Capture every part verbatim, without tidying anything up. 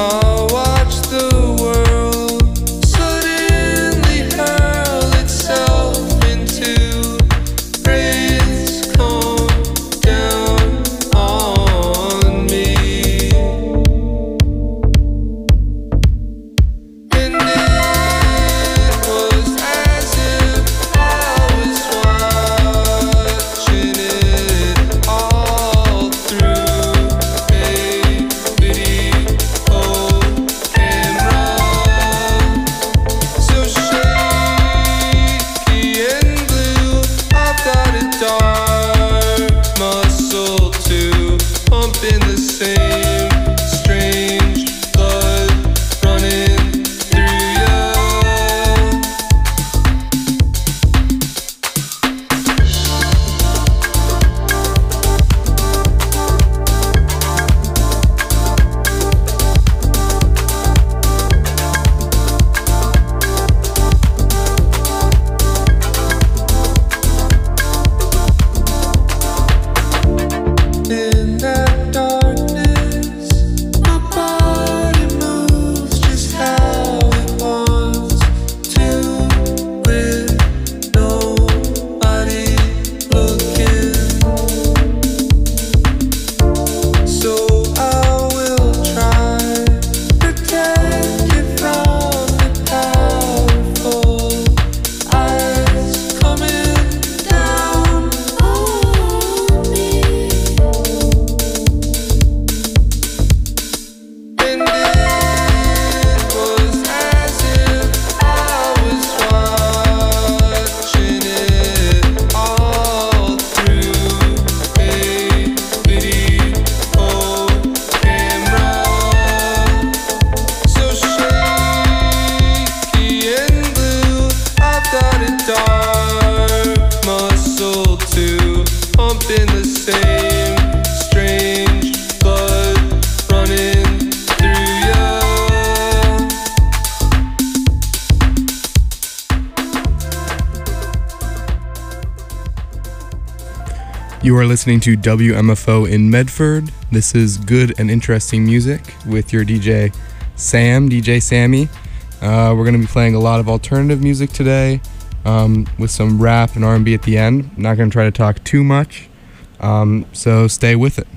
You are listening to W M F O in Medford. This is Good and Interesting Music with your D J Sam, D J Sammy. Uh, we're going to be playing a lot of alternative music today um, with some rap and R and B at the end. I'm not going to try to talk too much, um, so stay with it.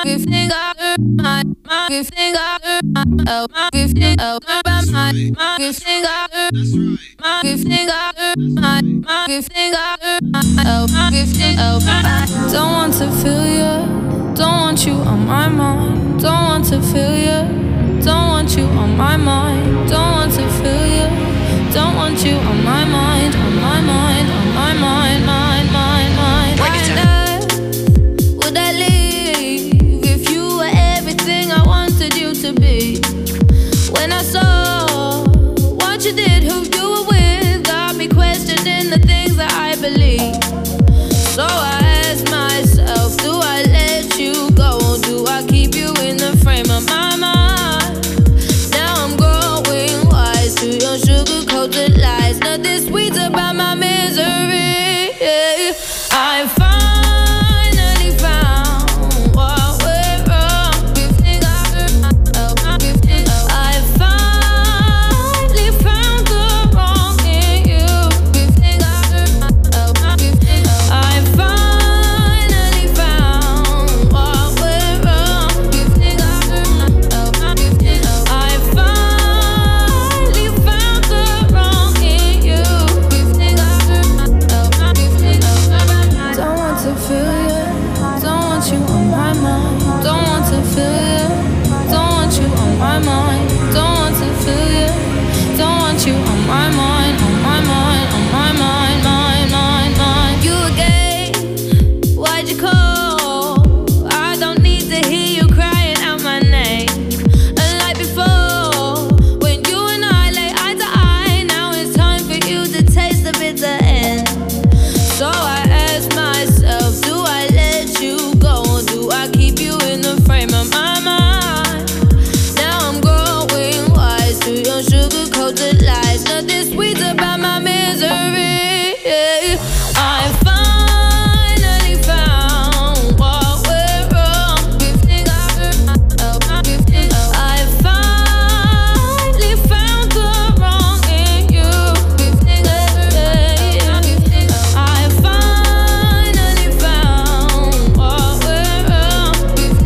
Don't want to feel you, don't want you on my mind. Don't want to feel you, don't want you on my mind. Don't want to feel you, don't want you on my mind, on my mind, on my mind, mind, mind, mind. Why would I leave if you were everything I wanted you to be? When I saw what you did, who you were with, got me questioning the things that I believe. So I ask myself, do I let you go, or do I keep you in the frame of my mind? Now I'm growing wise to your sugar-coated lies. Nothing sweet about my misery. I finally found what went wrong. I finally found the wrong in you. I finally found what went wrong. I finally found the wrong in you. Don't want to feel you, don't want you on my mind. Don't want to feel you, don't want you on my mind. Don't want to feel you, don't want you on my mind, on my mind, on my mind, mind, mind, mind. You again, why'd you call? I don't need to hear you crying out my name. Unlike before, when you and I lay eye to eye, now it's time for you to taste the bitter end. So I ask myself, do I let you go, or do I keep you in the frame of my mind? Now I'm growing wise to your sugar-coated lies. Nothing sweet about my misery. I finally found what went wrong. I finally found the wrong in you. I finally found what went wrong.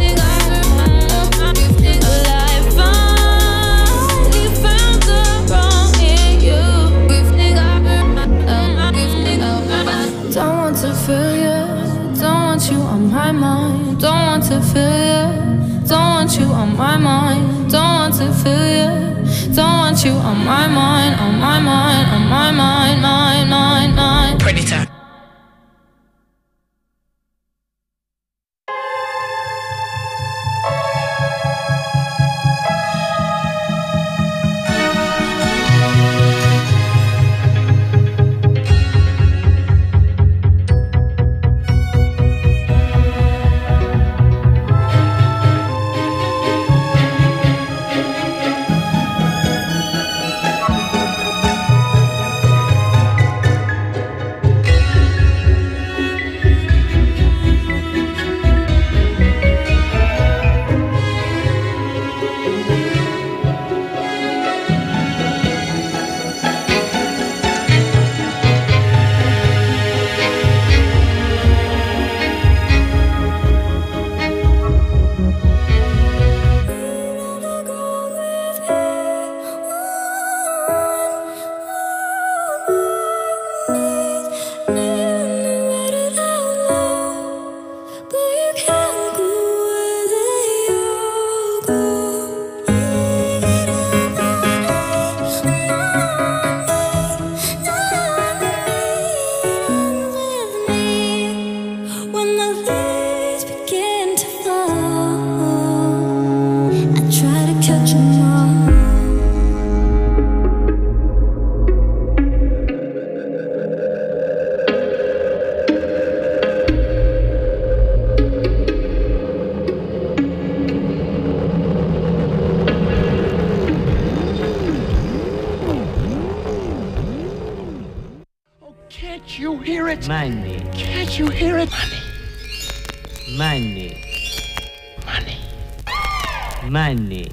Well, I finally found the wrong in you. Don't want to feel you, don't want you on my mind. Don't want to feel you, don't want you on my mind. Don't want to feel you, don't want you on my mind, on my mind, on my mind, mind, mind, mind. Predator. Can't you hear it? Money. Can't you hear it? Money. Money. Money.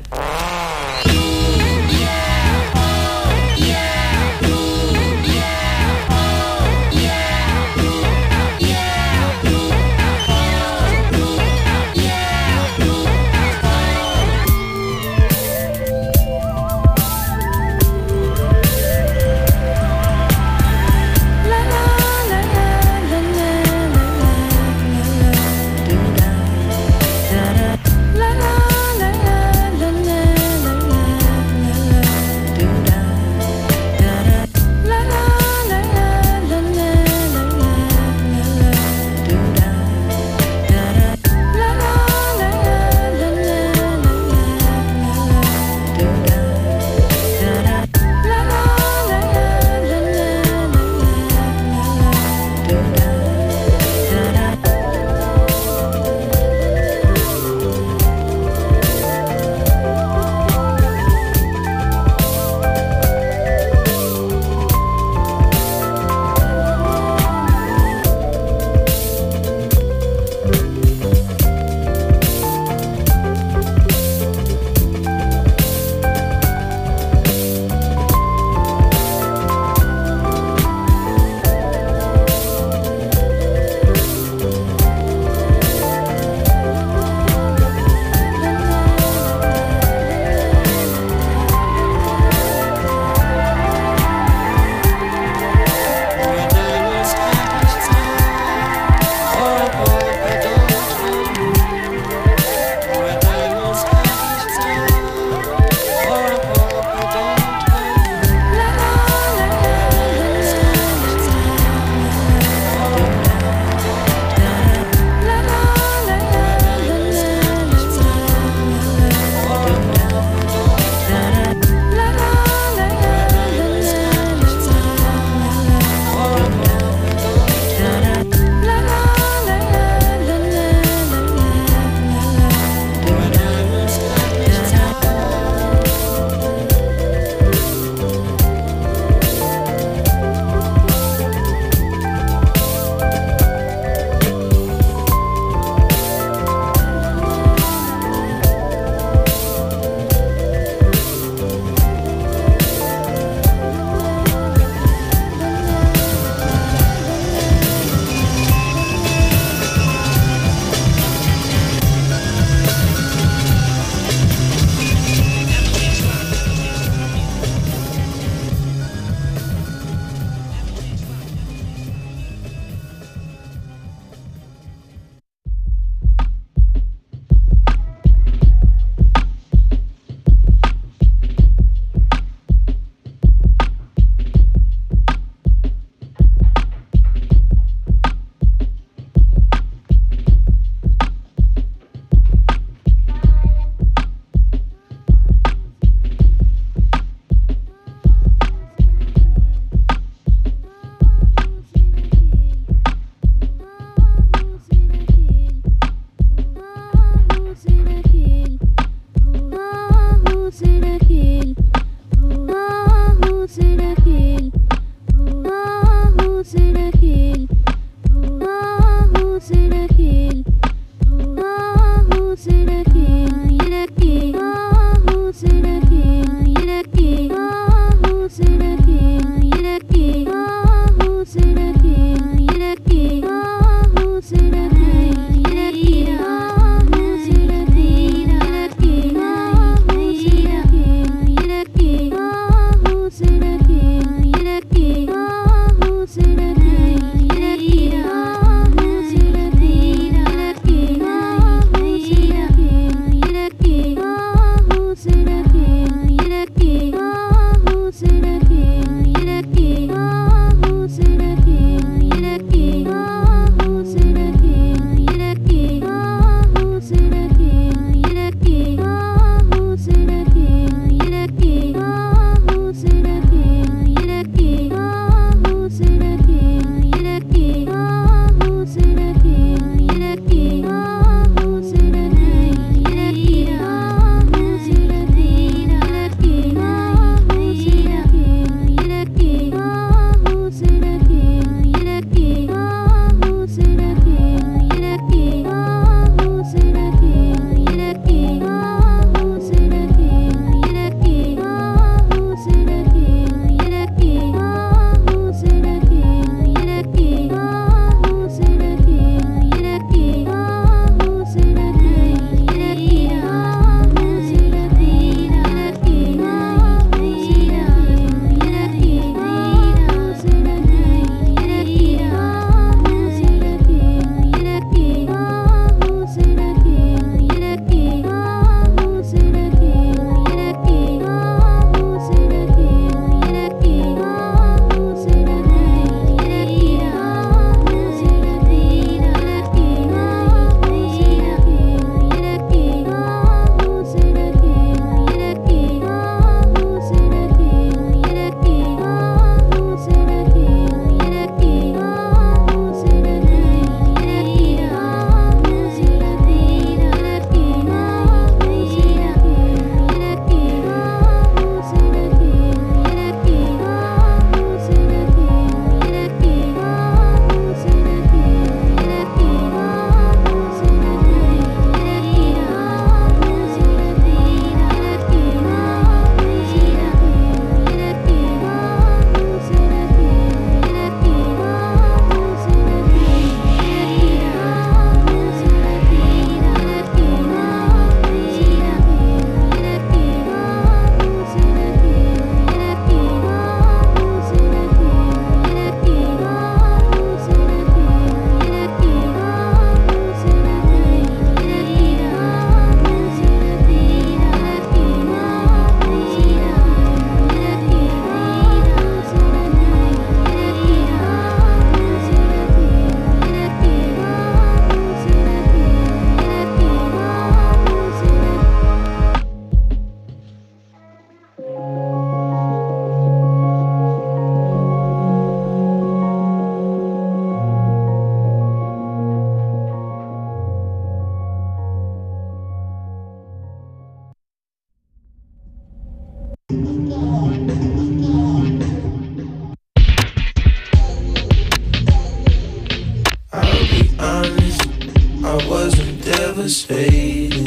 devastated,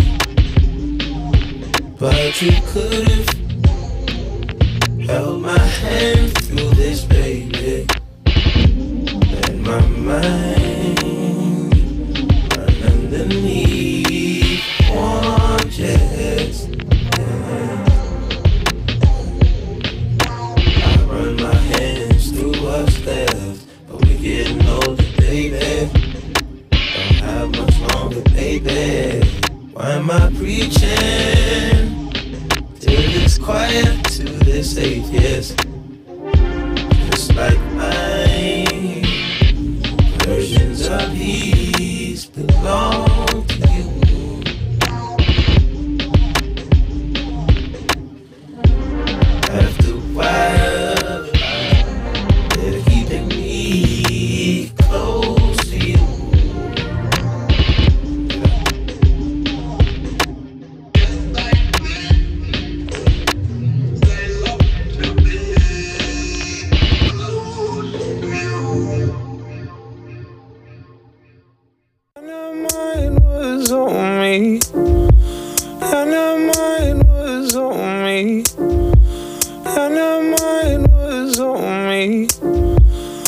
but you could've held my hand through this, baby. Let my mind run underneath one chest. I run my hands through what's left, but we're getting older, baby. Don't have much longer, baby. Why am I preaching till it's quiet to this atheist? Just like mine, versions of these belong to you. After a while, they're keeping me close to you.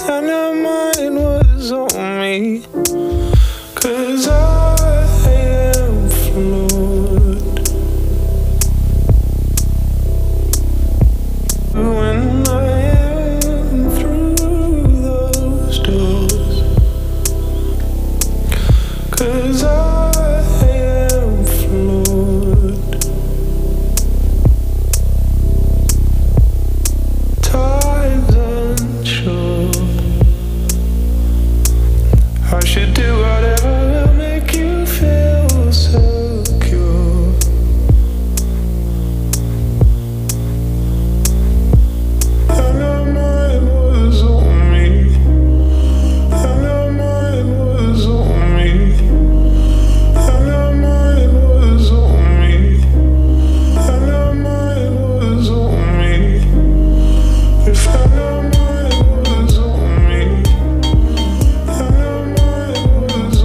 and her mind was on me. 'Cause I am flawed. When I am through those doors, 'cause I am flawed. Time's unsure. I should do whatever will make you feel secure. And her mind was on me. And her mind was on me. And her mind was on me. And her mind was on me. If her mind was on me. And her mind was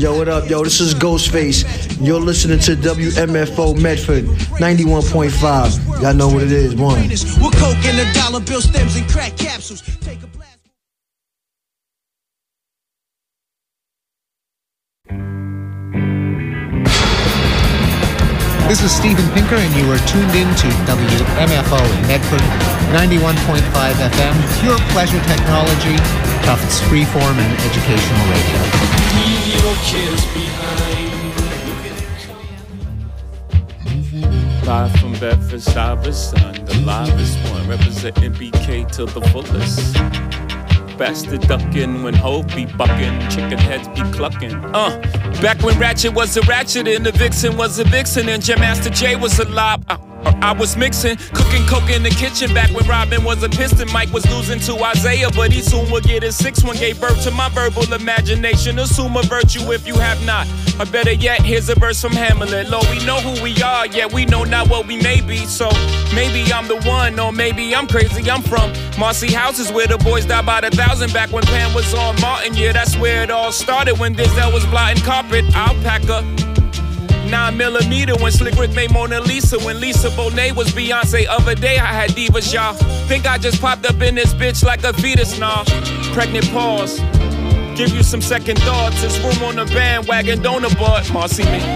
Yo, what up, yo? This is Ghostface. You're listening to W M F O Medford, ninety-one point five. Y'all know what it is, one. With coke and the dollar bill stems and crack capsules. Take a blast. This is Steven Pinker, and you are tuned in to W M F O in Medford, ninety-one point five F M, pure pleasure technology, Tufts freeform and educational radio. Leave your kids behind. Live from Bedford Stuyvesant, the livest one, representing B K to the fullest. Bastard ducking when Hov be bucking, chicken heads be clucking. Uh, back when Ratchet was a ratchet and the Vixen was a vixen and Jam Master Jay was alive. Uh, I was mixing, cooking coke in the kitchen back when Robin was a piston. Mike was losing to Isaiah, but he soon would get his sixth one. Gave birth to my verbal imagination. Assume a virtue if you have not. Or better yet, here's a verse from Hamlet. Lord, we know who we are, yet we know not what we may be. So maybe I'm the one, or maybe I'm crazy. I'm from Marcy Houses where the boys died by the thousand. Back when Pam was on Martin, yeah, that's where it all started. When Denzel was blotting carpet, alpaca. Nine millimeter when Slick Rick made Mona Lisa. When Lisa Bonet was Beyonce. Other day I had divas, y'all. Think I just popped up in this bitch like a fetus, nah. Pregnant pause. Give you some second thoughts. There's room on the bandwagon, don't abort. Marcy me.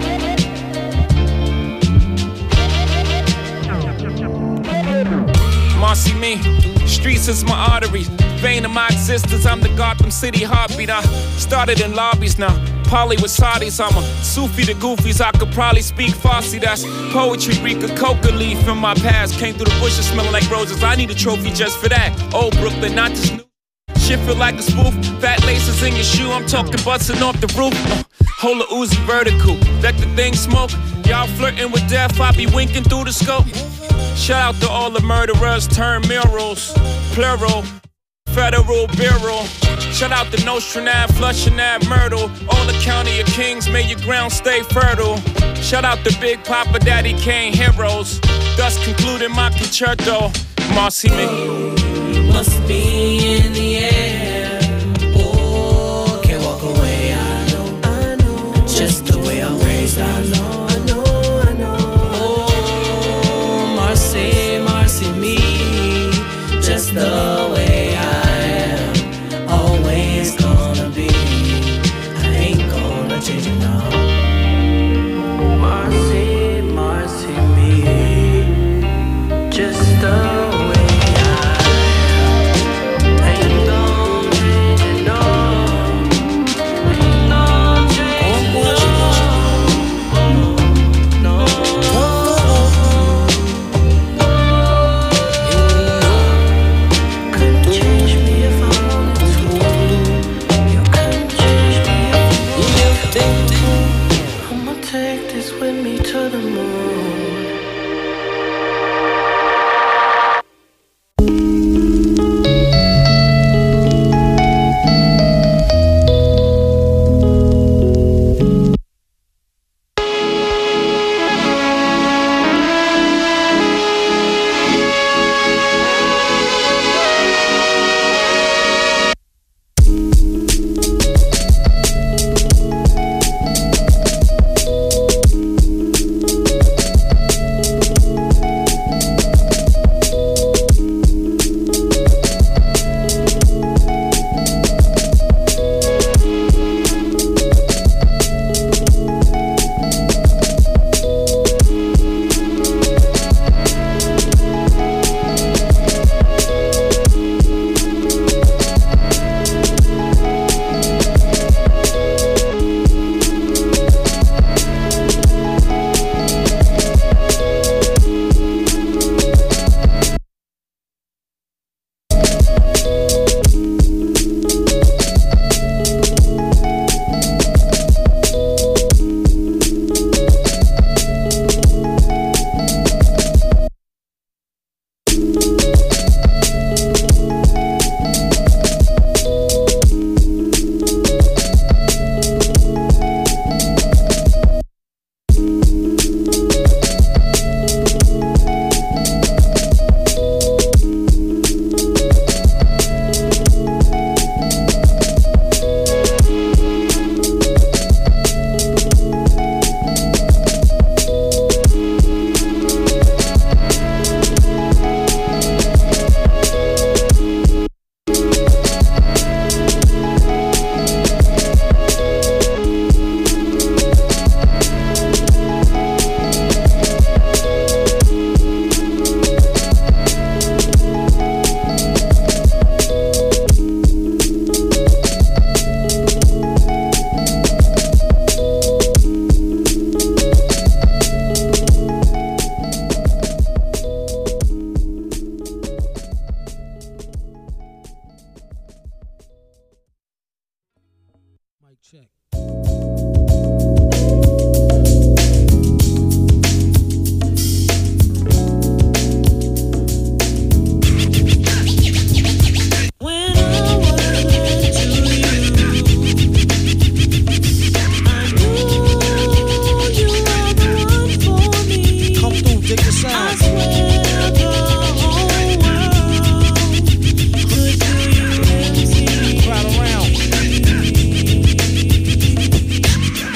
Marcy me. Streets is my arteries. Vein of my existence, I'm the Gotham City heartbeat. I started in lobbies now. Polly with Saudis, I'm a Sufi to Goofies. I could probably speak Farsi, that's poetry. Reek a coca leaf from my past. Came through the bushes smelling like roses. I need a trophy just for that. Old Brooklyn, not this new. Shit feel like a spoof. Fat laces in your shoe, I'm talking busting off the roof. Uh, hold a Uzi vertical, let the thing smoke. Y'all flirting with death, I be winking through the scope. Shout out to all the murderers, turn murals, plural. Federal Bureau. Shout out to Nostranav, Flushing that Myrtle. All the county of kings, may your ground stay fertile. Shout out to Big Papa Daddy Kane heroes. Thus concluding my concerto. Marcy me. Must be in the air. Oh, can't walk away, I know. I know. Just the way I'm raised, I know. I know, I know. Oh, Marcy, Marcy me. Just the way I Just the way I am.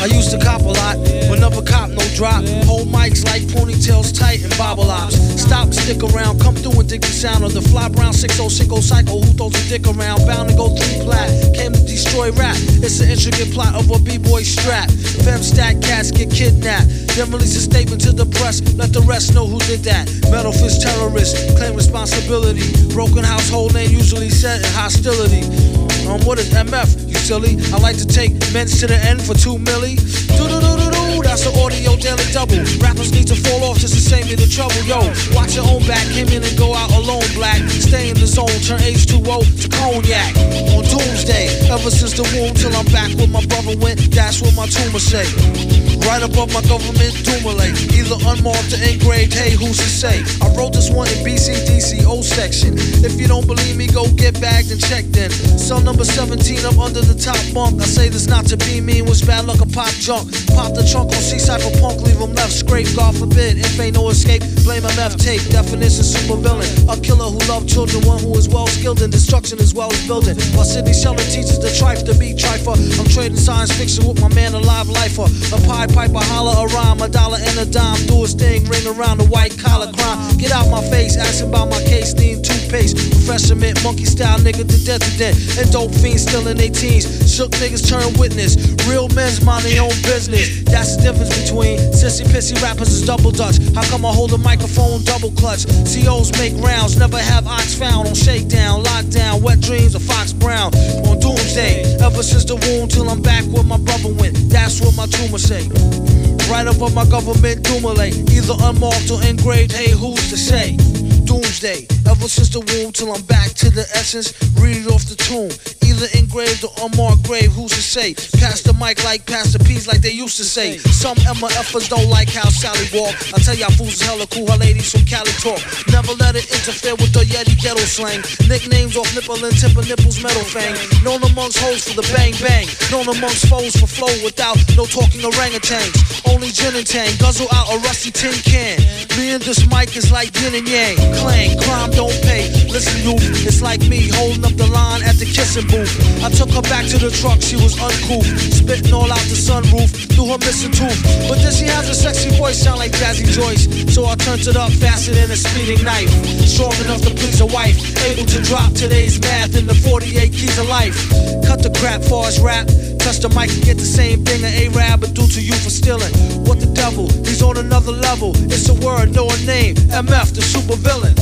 I used to cop a lot, but never cop no drop. Hold mics like ponytails tight and bobble ops. Stop, stick around, come through and dig the sound of the fly brown six oh six oh psycho who throws a dick around. Bound to go three plat, came to destroy rap. It's an intricate plot of a b-boy strap. Fem stack cats get kidnapped. Then release a statement to the press, let the rest know who did that. Metal fist terrorists, claim responsibility. Broken household name usually set in hostility. Um, what is M F, you silly? I like to take men's to the end for two milli. Do-do-do-do-do, that's an audio daily double. Rappers need to fall off just to save me the trouble. Yo, watch your own back, came in and go out alone black. Stay in the zone, turn H two O to cognac. On doomsday, ever since the womb till I'm back where my brother went, that's what my tumor say. Right above my government doomulate, either unmarked or engraved, hey, who's to say? I wrote this one in B C D C O section. If you don't believe me, go get bagged and checked then. Cell number seventeen, I'm under the top bunk. I say this not to be mean, was bad luck a pop junk. Pop the trunk on C-Cypher punk, leave him left scrape. God forbid, if ain't no escape, blame M F tape. Definition super villain, a killer who loved children, one who is well skilled in destruction as well as building. While Sidney Sheldon teaches the trife to be trifer, I'm trading science fiction with my man, a live lifer. A pie piper, holler a rhyme, a dollar and a dime, do his thing, ring around the white collar crime. Get out my face, asking about my case, need toothpaste. Professor mint, monkey style nigga to death to death. And dope fiends still in their teens. Shook niggas turn witness. Real men's mind their own business. That's the difference between sissy pissy rappers is double dutch. How come I hold a microphone double clutch? C Os make rounds, never have ox found on shakedown, lockdown, wet dreams of Fox Brown. On doomsday, ever since the womb till I'm back where my brother went. That's what my tumor say. Right above my government doomulate, either unmarked or engraved, hey, who's to say? Doomsday, ever since the womb till I'm back to the essence, read it off the tomb. Either engraved or unmarked grave, who's to say? Pass the mic like Pastor P's like they used to say. Some M F'ers don't like how Sally walk. I tell y'all fools is hella cool, her ladies from Cali talk. Never let it interfere with the Yeti ghetto slang. Nicknames off nipple and tip of nipples metal fang. Known amongst hoes for the bang bang. Known amongst foes for flow without no talking orangutans. Only gin and tang, guzzle out a rusty tin can. Me and this mic is like yin and yang. Clang, crime don't pay. Listen, youth, it's like me holding up the line at the kissing booth. I took her back to the truck, she was uncouth, spitting all out the sunroof through her missing tooth. But then she has a sexy voice, sound like Jazzy Joyce. So I turned it up faster than a speeding knife. Strong enough to please a wife, able to drop today's math in the forty-eight keys of life. Cut the crap for us rap. Touch the mic and get the same thing an A-Rab would do to you for stealing. What the devil? He's on another level. It's a word, no a name. M F, the super villain.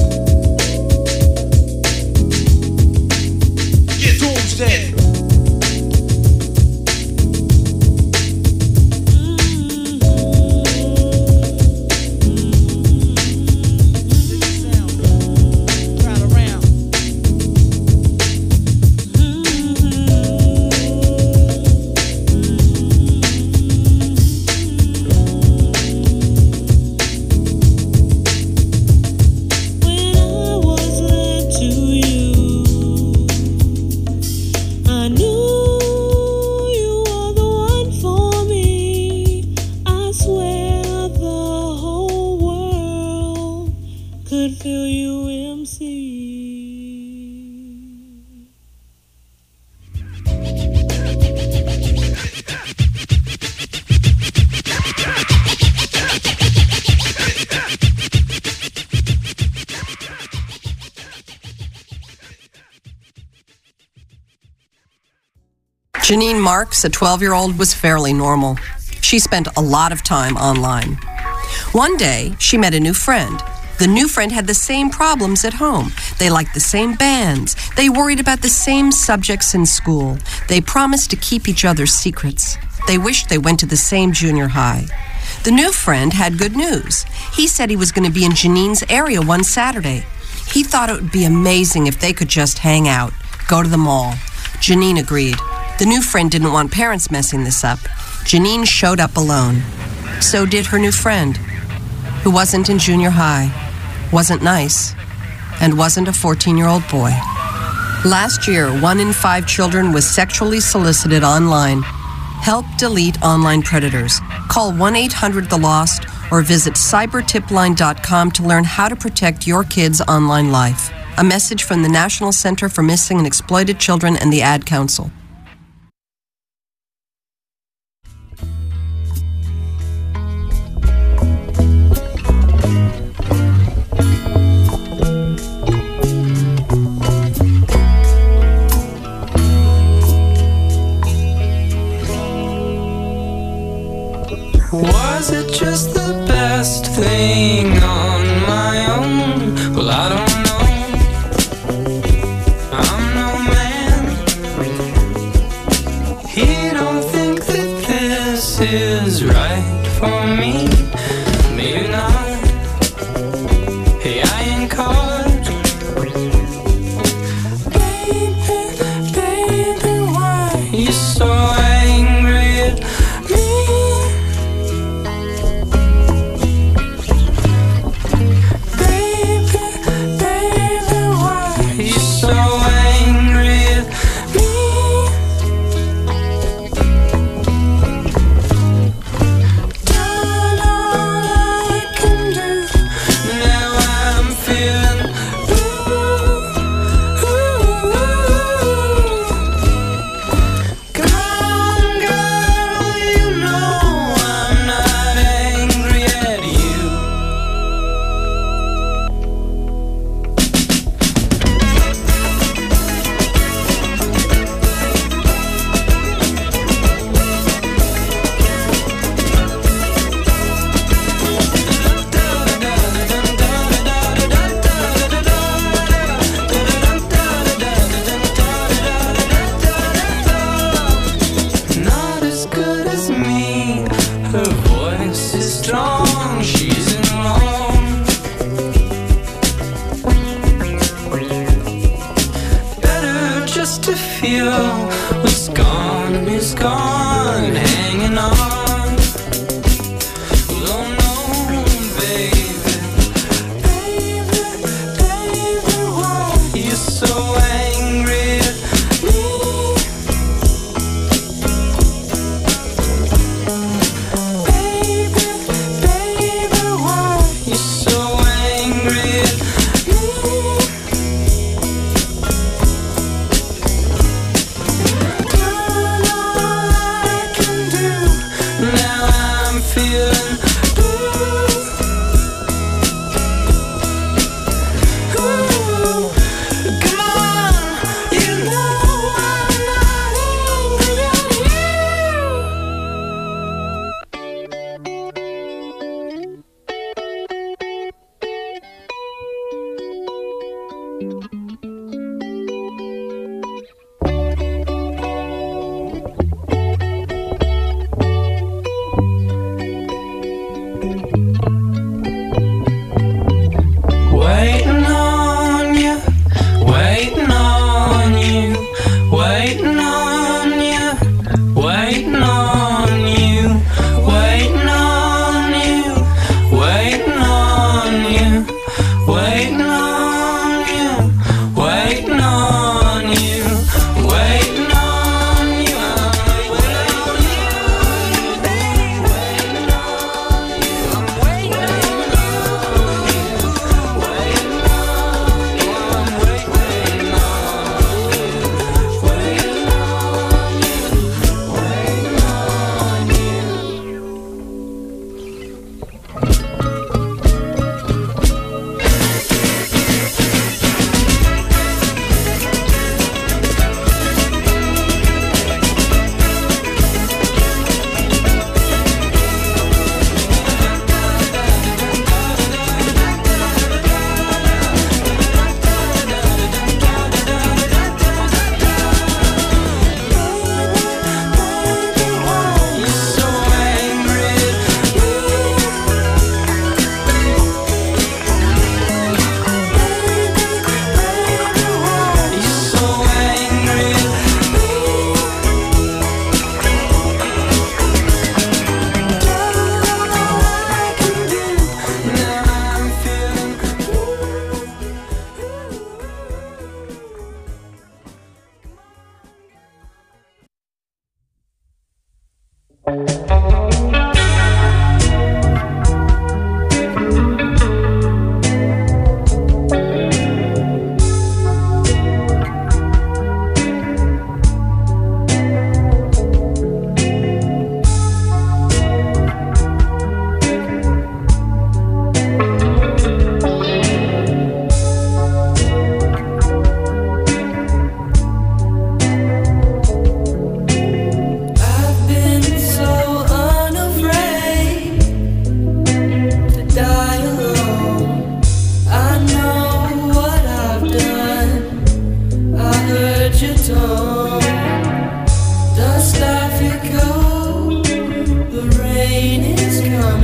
Doomsday. Janine Marks, a twelve-year-old, was fairly normal. She spent a lot of time online. One day, she met a new friend. The new friend had the same problems at home. They liked the same bands. They worried about the same subjects in school. They promised to keep each other's secrets. They wished they went to the same junior high. The new friend had good news. He said he was going to be in Janine's area one Saturday. He thought it would be amazing if they could just hang out, go to the mall. Janine agreed. The new friend didn't want parents messing this up. Janine showed up alone. So did her new friend, who wasn't in junior high, wasn't nice, and wasn't a fourteen-year-old boy. Last year, one in five children was sexually solicited online. Help delete online predators. Call one eight hundred the lost or visit cyber tip line dot com to learn how to protect your kids' online life. A message from the National Center for Missing and Exploited Children and the Ad Council. Was it just the best thing on my own? Well, I don't know. I'm no man. He don't think that this is right for me. Maybe not. Hey, I ain't caught. Baby, baby, why you so angry at me? Can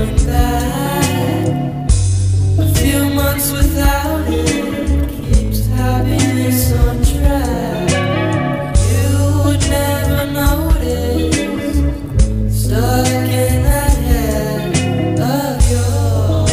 coming back. A few months without it keeps happiness on track. You would never notice, stuck in that head of yours.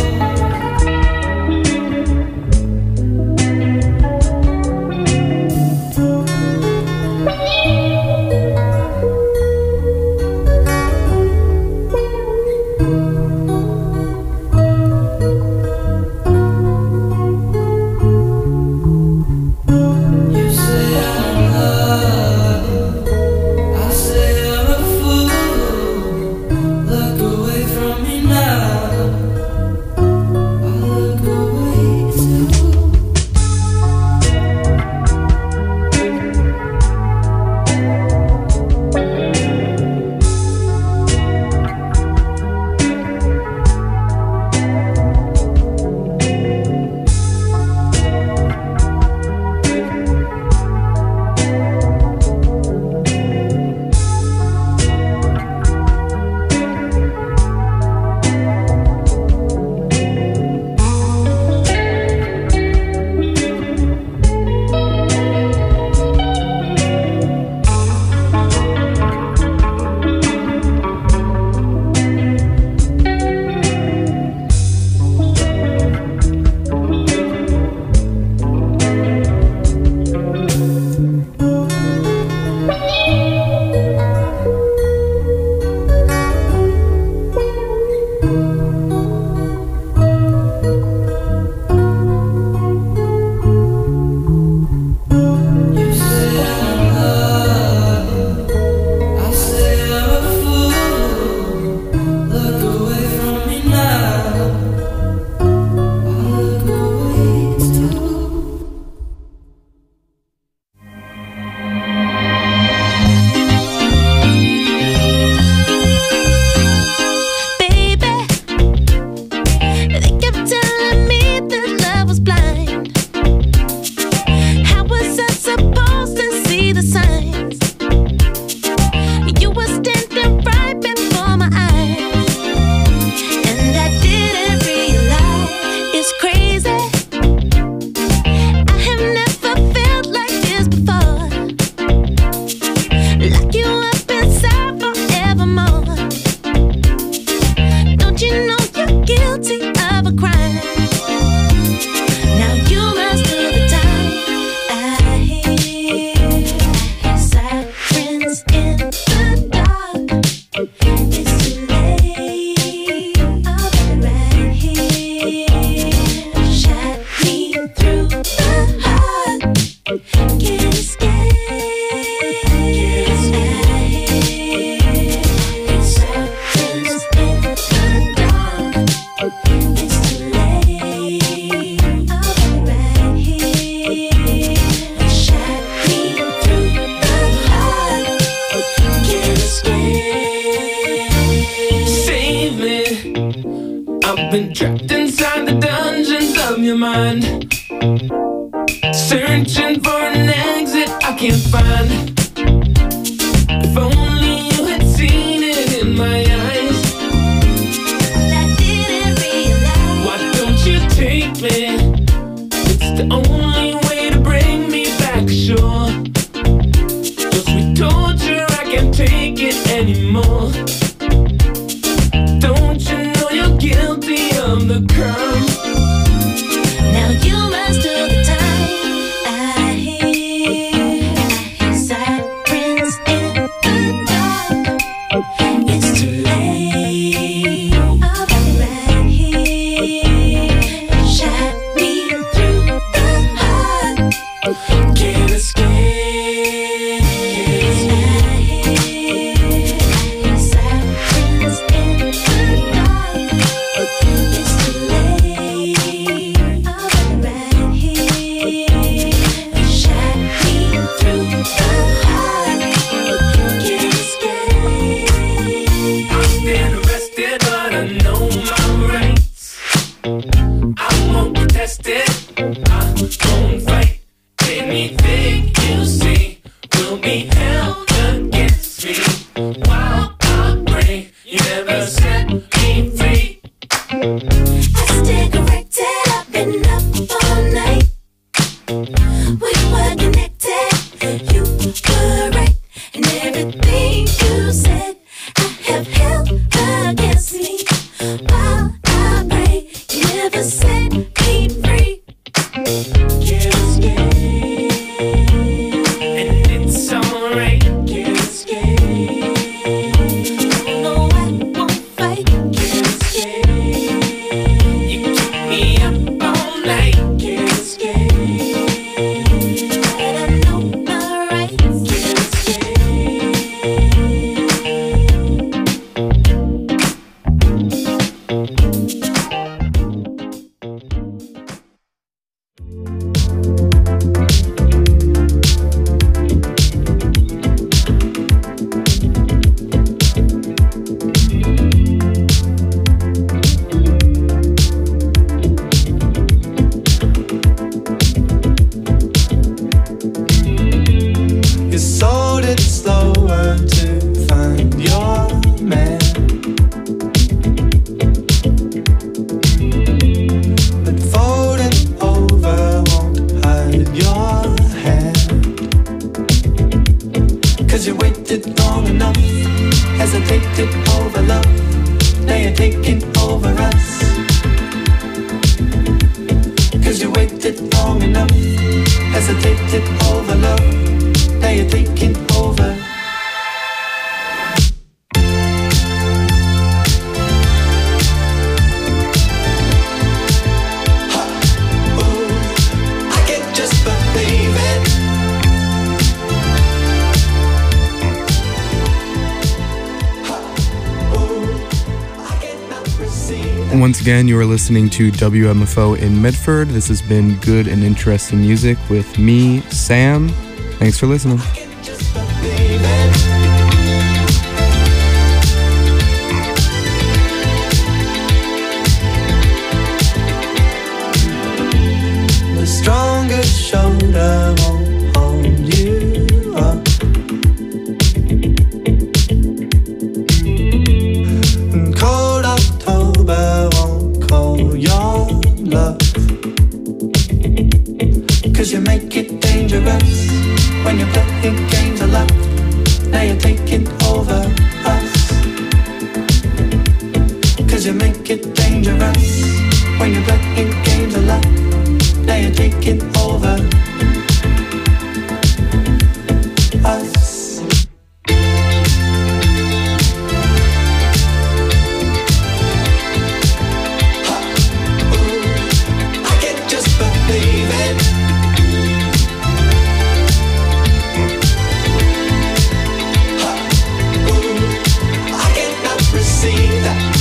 You say I'm in love, I say I'm a fool. Look away from me now, I look away too. You say I'm in love, I say I'm a fool. Look away from me now, I look away too. Baby, they kept telling me that love was blind. How was I supposed to see the signs? You were standing right before my eyes, and I didn't realize it's crazy. I have never felt like this before. Lock you up inside forevermore. Don't you know you're guilty of a crime? Now you must do the time. I hear sirens in the dark. It's too late. I'll be right here. Shot me through the heart. Can't escape. I hear sirens in the dark. It's too late. I'll be right here. Shot me through the heart. Can't escape. Save me. I've been trapped inside the dungeons of your mind, searching for an exit I can't find. If only you had seen it in my eyes. I didn't realize. Why don't you take me? It's the only way to bring me back ashore. Your sweet torture, I can't take it anymore. Don't you know you're guilty of the crime? Now you must do the time. I hear, I hear sirens. Once again, you are listening to W M F O in Medford. This has been Good and Interesting Music with me, Sam. Thanks for listening. The strongest shoulder won't hold you up. And cold October won't call your love. Cause you make it dangerous when you're playing games of luck. Now you're taking over us. Cause you make it dangerous when you're playing games of luck. Now you're taking over us. I can't just believe it. I cannot receive that.